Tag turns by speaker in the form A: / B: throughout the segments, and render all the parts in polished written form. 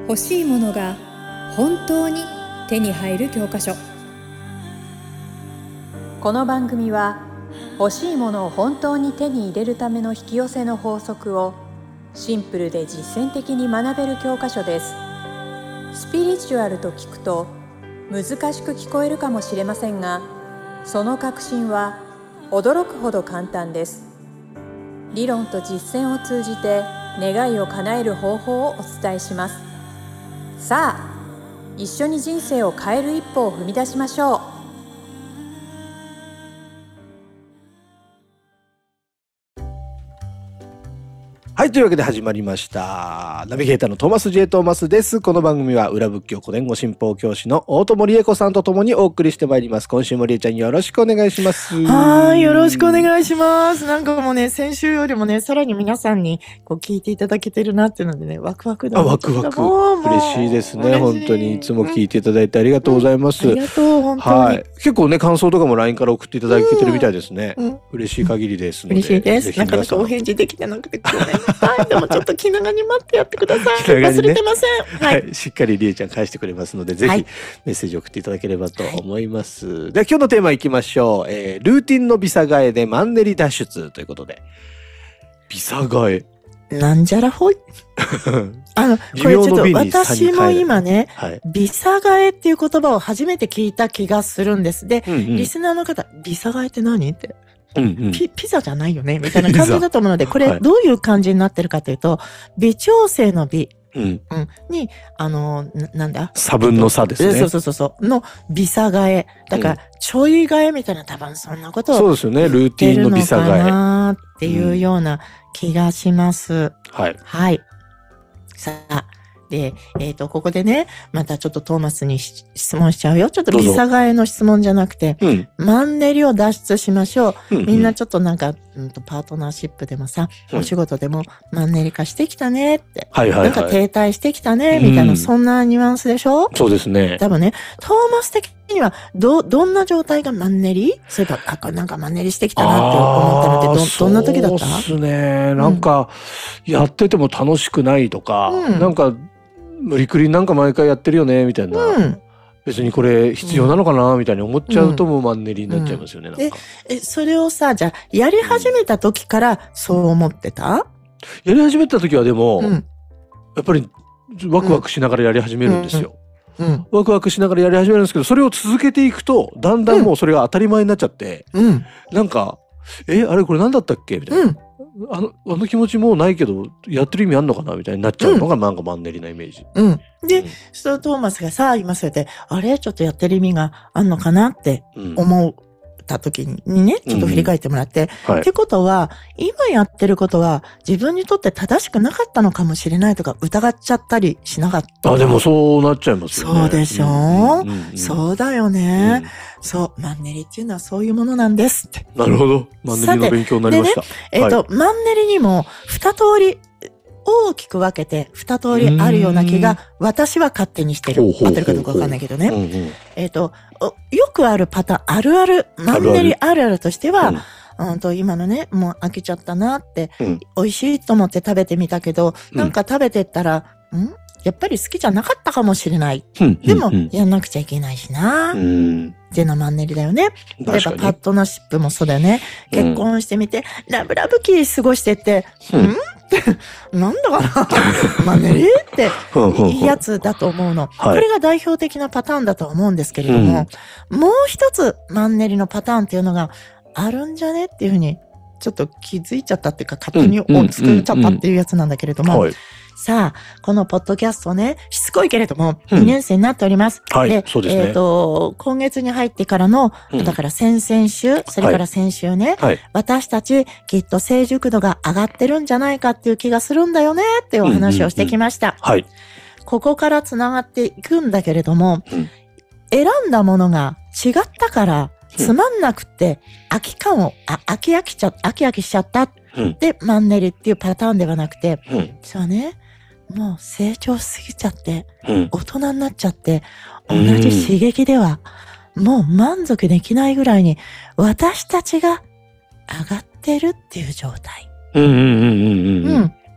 A: 欲しいものが本当に手に入る教科書。この番組は欲しいものを本当に手に入れるための引き寄せの法則をシンプルで実践的に学べる教科書です。スピリチュアルと聞くと難しく聞こえるかもしれませんが、その核心は驚くほど簡単です。理論と実践を通じて願いを叶える方法をお伝えします。さあ、一緒に人生を変える一歩を踏み出しましょう。
B: はい、というわけで始まりました。ナビゲーターのトーマス J. トーマスです。この番組は裏仏教古典語信奉教師の大友理恵子さんとともにお送りしてまいります。今週も理恵ちゃんよろしくお願いします。
C: はい、よろしくお願いします。なんかもうね、先週よりもね、さらに皆さんにこう聞いていただけてるなっていうのでね、ワクワクだ。
B: ワクワク。嬉しいですね。本当にいつも聞いていただいてありがとうございます。
C: ありがとう、本当に。
B: はい。結構ね、感想とかも LINE から送っていただけてるみたいですね。嬉しい限りですので。
C: 嬉しいです。なかなかお返事できてなくてごめんなさい。でもちょっと気長に待ってやってください。忘れてません。
B: はい。しっかりりえちゃん返してくれますので、ぜひメッセージ送っていただければと思います。では今日のテーマいきましょう。ルーティンのビサ替えでマンネリ脱出ということで。ビサ替え。
C: なんじゃらほい。これちょっと私も今ね、ビサ替えっていう言葉を初めて聞いた気がするんです。で、リスナーの方、ビサ替えって何って。ピザじゃないよねみたいな感じだと思うので、これどういう感じになってるかというと、微調整の微に、なんだ
B: 差分の差ですね。
C: そうのビサ替え。だから、ちょい替えみたいな、多分そんなことを。
B: そうですよね。ルーティンのビサ替え。
C: なっていうような気がします。
B: はい。
C: はい。さあ。で、ここでね、またちょっとトーマスに質問しちゃうよ。ちょっとビサ替えの質問じゃなくて、マンネリを脱出しましょう。みんなちょっとなんか、パートナーシップでもさ、お仕事でもマンネリ化してきたねって。なんか停滞してきたね、みたいな、そんなニュアンスでしょ？
B: そうですね。
C: 多分ね、トーマス的には、どんな状態がマンネリ？そういえば、なんかマンネリしてきたなって思ったのってどんな時だった？
B: そうですね。なんか、やってても楽しくないとか、なんか、無理くりなんか毎回やってるよねみたいな、別にこれ必要なのかなみたいに思っちゃうともうマンネリになっちゃいますよね。なんか
C: それをさ、じゃあやり始めた時からそう思ってた？
B: やり始めた時はでも、やっぱりワクワクしながらやり始めるんですよ。ワクワクしながらやり始めるんですけど、それを続けていくとだんだんもうそれが当たり前になっちゃって、なんかあれこれ何だったっけみたいな。あの気持ちもうないけどやってる意味あんのかなみたいになっちゃうのがなんかマンネリなイメージ。
C: で、そのトーマスがさ、今そうやって、あれちょっとやってる意味があんのかなって思った時にね、ちょっと振り返ってもらって。ってことは、今やってることは自分にとって正しくなかったのかもしれないとか疑っちゃったりしなかった？
B: でもそうなっちゃいますよね。
C: そうでしょ？そうだよね。そう、マンネリっていうのはそういうものなんですって。
B: なるほど。マンネリの勉強になりました。
C: でね、マンネリにも2通り、大きく分けて2通りあるような気が私は勝手にしてる。合ってるかどうかわかんないけどね。よくあるパターン、あるある、マンネリあるあるとしては、今のね、もう飽きちゃったなって、美味しいと思って食べてみたけど、なんか食べてったら、やっぱり好きじゃなかったかもしれない。でも、やんなくちゃいけないしな。っていうのはマンネリだよね。例えば、パートナーシップもそうだよね。結婚してみて、ラブラブ期過ごしてって、なんだかなマンネリっていいやつだと思うの。これが代表的なパターンだと思うんですけれども、もう一つマンネリのパターンっていうのがあるんじゃねっていうふうに、ちょっと気づいちゃったっていうか、勝手に作っちゃったっていうやつなんだけれども、さあ、このポッドキャストね、しつこいけれども、2年生になっております。
B: で、そうですね。
C: 今月に入ってからの、だから先々週、それから先週ね、私たちきっと成熟度が上がってるんじゃないかっていう気がするんだよねっていうお話をしてきました。ここから繋がっていくんだけれども、選んだものが違ったから、つまんなくて、飽きしちゃった。で、マンネリっていうパターンではなくて、そうね、もう成長しすぎちゃって、大人になっちゃって、同じ刺激では、もう満足できないぐらいに、私たちが上がってるっていう状態。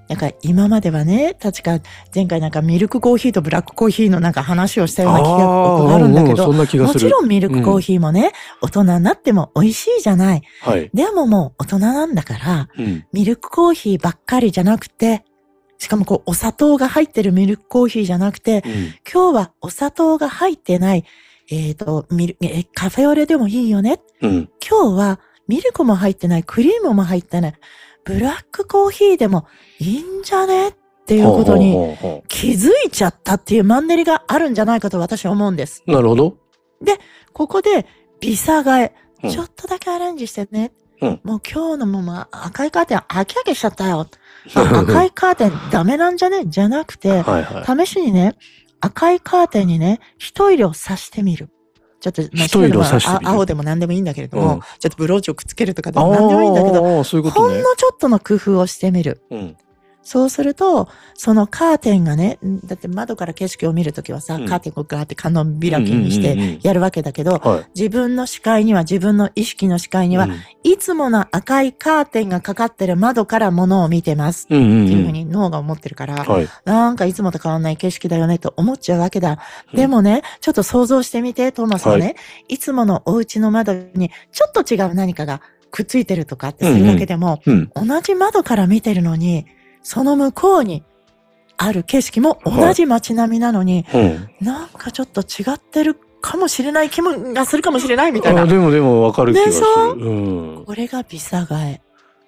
C: なんか今まではね、確か前回なんかミルクコーヒーとブラックコーヒーのなんか話をしたような気があるんだけど、もちろんミルクコーヒーもね、大人になっても美味しいじゃない。はい、でももう大人なんだから、ミルクコーヒーばっかりじゃなくて、しかもこうお砂糖が入ってるミルクコーヒーじゃなくて、今日はお砂糖が入ってない、カフェオレでもいいよね。今日はミルクも入ってない、クリームも入ってない。ブラックコーヒーでもいいんじゃねっていうことに気づいちゃったっていうマンネリがあるんじゃないかと私は思うんです。
B: なるほど。
C: で、ここでビサ替え、ちょっとだけアレンジしてね。もう今日のもう赤いカーテン飽き飽きしちゃったよ。赤いカーテンダメなんじゃねじゃなくて、試しにね、赤いカーテンにね、一色さしてみる。ちょっと、
B: 一色さしてみる。
C: 青でも何でもいいんだけれども、ちょっとブローチをくっつけるとかでも何でもいいんだけど、ほんのちょっとの工夫をしてみる。そうすると、そのカーテンがね、だって窓から景色を見るときはさ、カーテンをガーって観音開きにしてやるわけだけど、自分の視界には、自分の意識の視界には、いつもの赤いカーテンがかかってる窓から物を見てます。っていうふうに脳が思ってるから、なんかいつもと変わんない景色だよねと思っちゃうわけだ。でもね、ちょっと想像してみて、トーマスはね、いつものお家の窓にちょっと違う何かがくっついてるとかってするだけでも、同じ窓から見てるのに、その向こうにある景色も同じ街並みなのに、なんかちょっと違ってるかもしれない気分がするかもしれないみたいな。
B: でもわかる気がする。
C: これがビサ替え。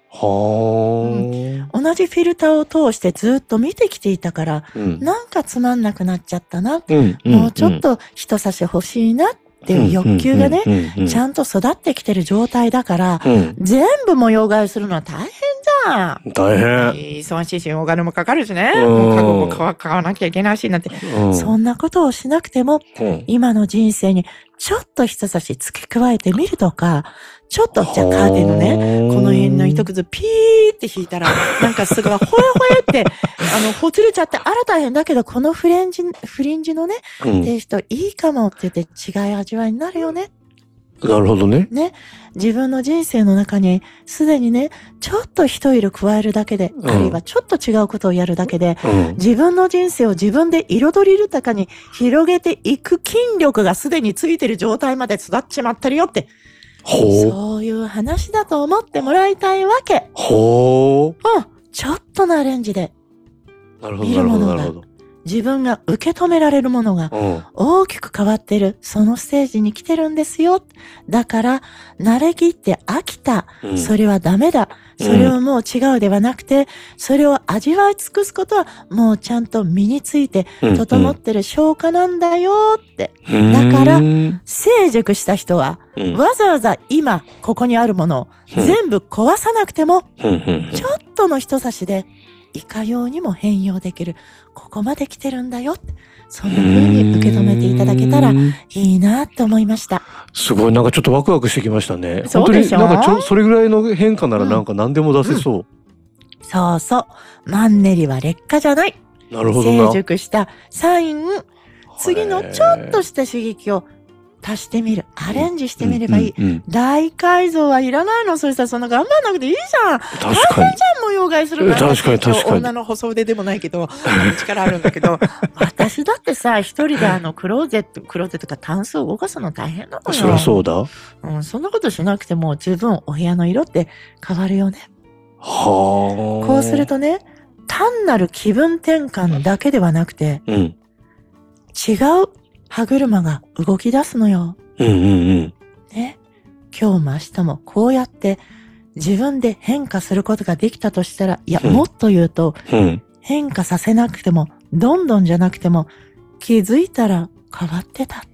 C: 同じフィルターを通してずっと見てきていたから、なんかつまんなくなっちゃったな。もうちょっと人差し欲しいなっていう欲求がね、ちゃんと育ってきてる状態だから、全部模様替えするのは大変じゃん。
B: 大変。
C: 忙しいし、お金もかかるしね。もう家具も買わなきゃいけないし、なんて。そんなことをしなくても、今の人生にちょっと人差し付け加えてみるとか、ちょっと、じゃあカーテンのね、この辺の糸くずピーって引いたら、なんかすぐほえほえって、ほつれちゃって、あら大変だけど、このフリンジのね、テイストいいかもって言って違い味わいになるよね。
B: なるほどね。
C: ね。自分の人生の中に、すでにね、ちょっと一色加えるだけで、あるいはちょっと違うことをやるだけで、自分の人生を自分で彩り豊かに広げていく筋力がすでについてる状態まで育っちまってるよって。そういう話だと思ってもらいたいわけ。ちょっとのアレンジで。見るものが、自分が受け止められるものが大きく変わってる、そのステージに来てるんですよ。だから、慣れきって飽きた。それはダメだ。それはもう違うではなくて、それを味わい尽くすことはもうちゃんと身について整ってる消化なんだよって。だから、成熟した人は、わざわざ今ここにあるものを全部壊さなくても、ちょっとの人差しで、いかようにも変容できる。ここまで来てるんだよ。そんな風に受け止めていただけたらいいなと思いました。
B: すごい、なんかちょっとワクワクしてきましたね。
C: そうでしょ？
B: 本当になんかそれぐらいの変化ならなんか何でも出せそう。
C: そうそう。マンネリは劣化じゃない。
B: なるほどな。
C: 成熟したサイン。次のちょっとした刺激を足してみる。アレンジしてみればいい。大改造はいらないの。そしたらそんな頑張んなくていいじゃん。
B: 確かに。
C: 大変じゃん、模様替えするから。
B: 確かに。
C: 女の細腕でもないけど、力あるんだけど。私だってさ、一人でクローゼットかタンスを動かすの大変なのよ。
B: そりゃそうだ。
C: そんなことしなくても十分お部屋の色って変わるよね。こうするとね、単なる気分転換だけではなくて、違う歯車が動き出すのよ。ね。今日も明日もこうやって自分で変化することができたとしたら、いや、もっと言うと、変化させなくても、どんどんじゃなくても、気づいたら変わってた。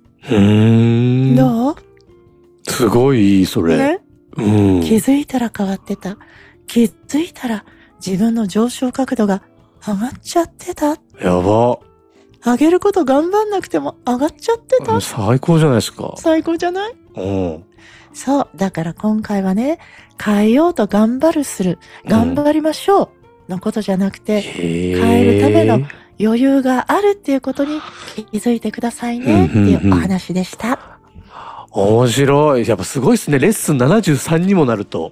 C: どう？
B: すごいいい、それ。
C: ね。気づいたら変わってた。気づいたら自分の上昇角度が上がっちゃってた。
B: やば。
C: 上げること頑張んなくても上がっちゃってた。
B: 最高じゃないですか。
C: 最高じゃない？そう。だから今回はね、変えようと頑張りましょうのことじゃなくて、変えるための余裕があるっていうことに気づいてくださいねっていうお話でした。
B: 面白い。やっぱすごいですね。レッスン73にもなると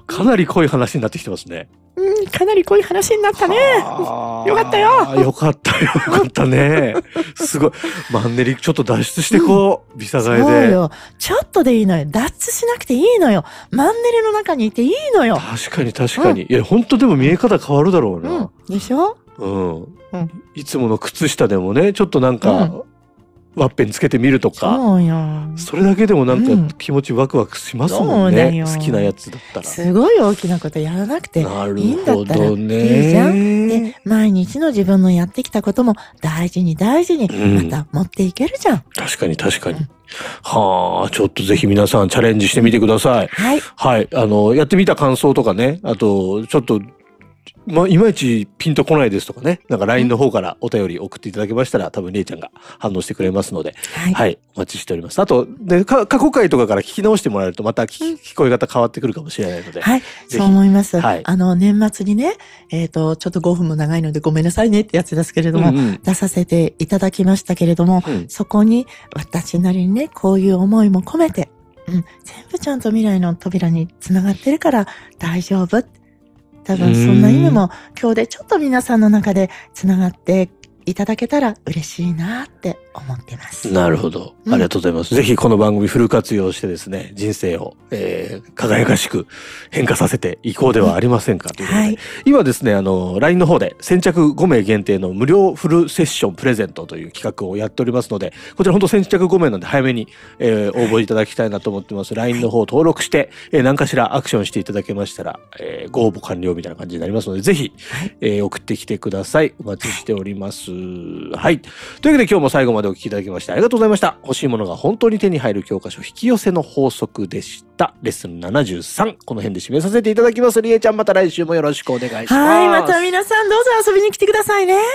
B: かなり濃い話になってきてますね。
C: かなり濃い話になったね。よかったよ。
B: よかったね。すごい。マンネリちょっと脱出してこう。ビサガエで。
C: そうよ。ちょっとでいいのよ。脱出しなくていいのよ。マンネリの中にいていいのよ。
B: 確かに。いや、本当でも見え方変わるだろうな。
C: でしょ？
B: いつもの靴下でもね、ちょっとなんか、ワッペンつけてみるとか。
C: そうよ。
B: それだけでもなんか気持ちワクワクしますもんね。好きなやつだったら。
C: すごい大きなことやらなくていいんだったらいいじゃん。で、毎日の自分のやってきたことも大事にまた持っていけるじゃん。
B: 確かに。はあ、ちょっとぜひ皆さんチャレンジしてみてください。はい。やってみた感想とかね、あと、ちょっと、いまいちピンとこないですとかね、なんか LINE の方からお便り送っていただけましたら、多分りえちゃんが反応してくれますので、はい、お待ちしております。あと、で、過去回とかから聞き直してもらえると、また聞こえ方変わってくるかもしれないので。
C: はい、そう思います。年末にね、ちょっと5分も長いのでごめんなさいねってやつですけれども、出させていただきましたけれども、そこに私なりにね、こういう思いも込めて、全部ちゃんと未来の扉につながってるから大丈夫。多分そんな意味も今日でちょっと皆さんの中でつながっていただけたら嬉しいなって思ってます。
B: なるほど。ありがとうございます。ぜひこの番組フル活用してですね、人生を、輝かしく変化させていこうではありませんかということで、今ですね、LINE の方で先着5名限定の無料フルセッションプレゼントという企画をやっておりますので、こちら本当先着5名なんで早めに、応募いただきたいなと思ってます。LINE の方を登録して、何かしらアクションしていただけましたら、ご応募完了みたいな感じになりますので、ぜひ、送ってきてください。お待ちしております。はい。というわけで今日も最後までお聞きいただきましてありがとうございました。欲しいものが本当に手に入る教科書引き寄せの法則でした。レッスン73。この辺で締めさせていただきます。りえちゃんまた来週もよろしくお願いします。
C: はい。また皆さんどうぞ遊びに来てくださいね。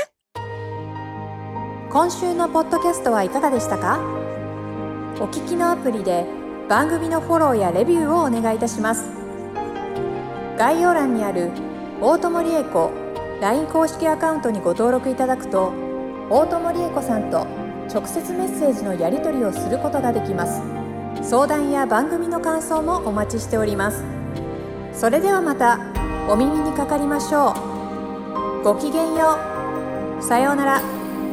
A: 今週のポッドキャストはいかがでしたか？お聞きのアプリで番組のフォローやレビューをお願いいたします。概要欄にある大友理恵子 LINE 公式アカウントにご登録いただくと、大友理恵子さんと直接メッセージのやり取りをすることができます。相談や番組の感想もお待ちしております。それではまたお耳にかかりましょう。ごきげんよう。さようなら。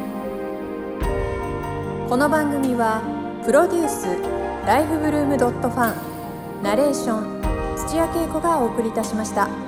A: この番組はプロデュースライフブルームドットファン、ナレーション土屋恵子がお送りいたしました。